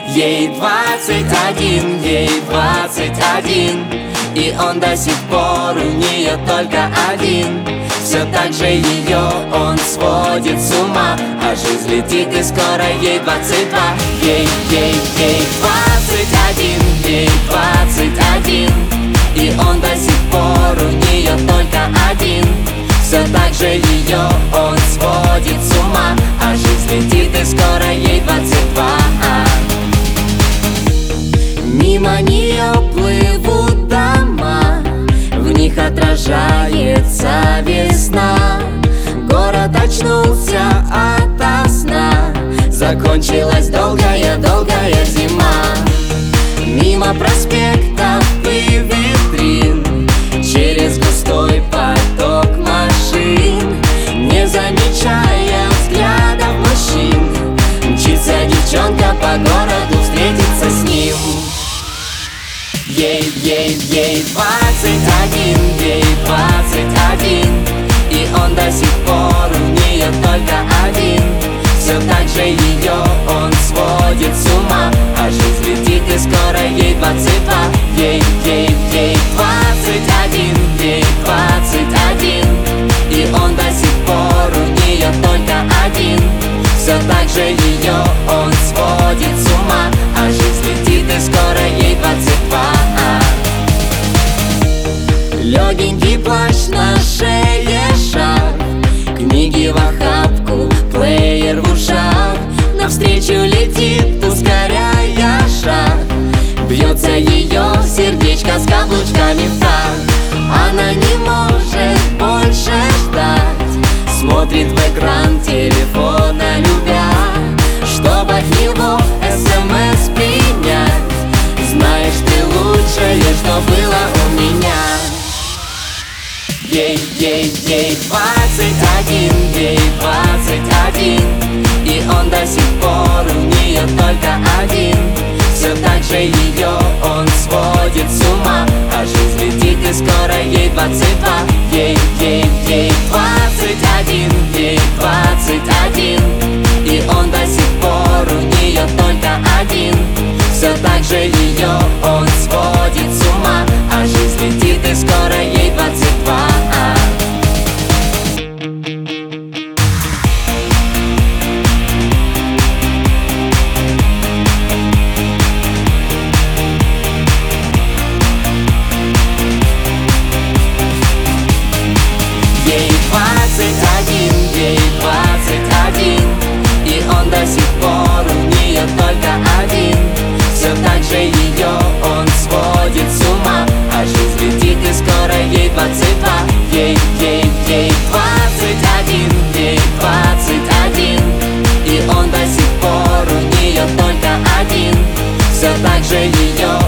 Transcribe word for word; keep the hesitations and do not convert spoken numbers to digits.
Ей двадцать один, ей двадцать один, и он до сих пор у нее только один. Все так же ее он сводит с ума, а жизнь летит и скоро ей двадцать два. Ей, ей, ей двадцать один, ей двадцать один, и он до сих пор у нее только один. Все так же ее он сводит с ума, а жизнь летит и скоро ей двадцать два. Мимо нее плывут дома, в них отражается весна. Город очнулся ото сна, закончилась долгая-долгая зима. Мимо проспектов и витрин, через густой поток машин, не замечая взглядов мужчин, мчится девчонка по городу встретиться с ним. Ей, ей, ей двадцать один, ей двадцать один, и он до сих пор у нее только один. Все так же ее он сводит с ума, а жизнь летит и скоро ей двадцать два. Ей, ей, ей двадцать один, ей двадцать один, и он до сих пор у нее только один. Все так же ее он сводит с ума, а жизнь летит и скоро ей двадцать два. Легенький плащ на шее, шарф, книги в охапку, плеер в ушах. Навстречу летит, ускоряя шаг, бьется ее сердечко с каблучками в такт. Она не может больше ждать, смотрит в экран телефона, любя, чтобы от него смс принять. Знаешь, ты лучшее, что было у меня. Ей, ей, ей двадцать один, ей двадцать один, и он до сих пор у нее только один. Все так же ее он сводит с ума, а жизнь летит и скоро ей двадцать два. Ей, ей, ей двадцать один, ей двадцать один, и он до сих пор у нее только один. Все так же ее он сводит с ума, а жизнь летит и скоро ей двадцать два. Ей двадцать один, ей двадцать один, и он до сих пор у нее только один. Все так же ее он сводит с ума, а жизнь летит и скоро ей двадцать два. Ей, ей, ей двадцать один, ей двадцать один, и он до сих пор у нее только один. Все так же ее